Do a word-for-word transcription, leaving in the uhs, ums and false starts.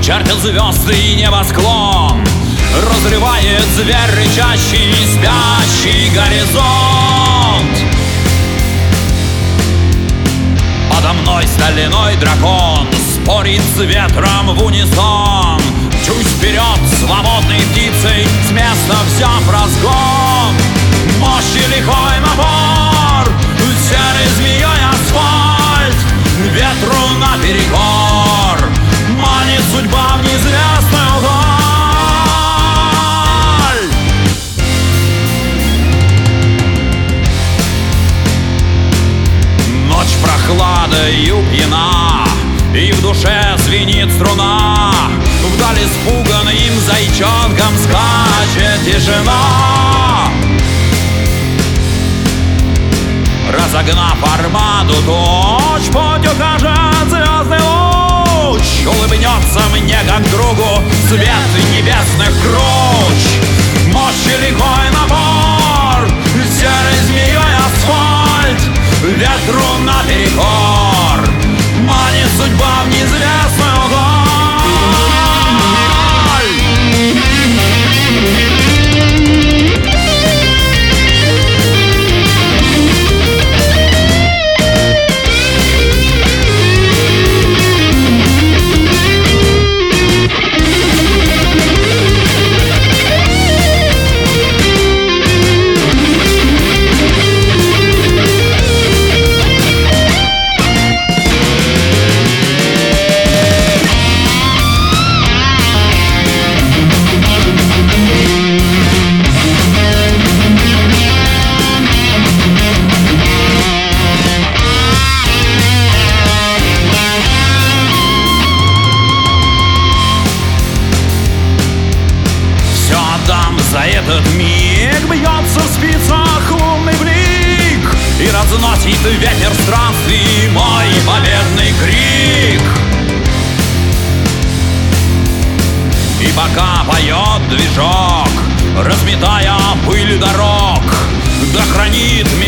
чертят звезды и небосклон, разрывает зверь рычащий, спящий горизонт. Подо мной стальной дракон спорит с ветром в унисон. Чуть вперед свободной птицей, с места взяв разгон. Мощи лихой напор, серой змеей асфальт, ветру наперекор манит судьба в неизвестную даль. Ночь прохладою пьяна, и в душе звенит струна. Вдаль испуганным зайчонком скачет тишина. Разогнав армаду туч, путь укажет звездный луч. Улыбнется мне как другу свет небесных круч. Мощи лихой напор, серой змеей асфальт, ветру наперекор манит судьба в неизвестную даль. За этот миг бьется в спицах лунный блик, и разносит ветер странствий мой победный крик. И пока поет движок, разметая пыль дорог, да хранит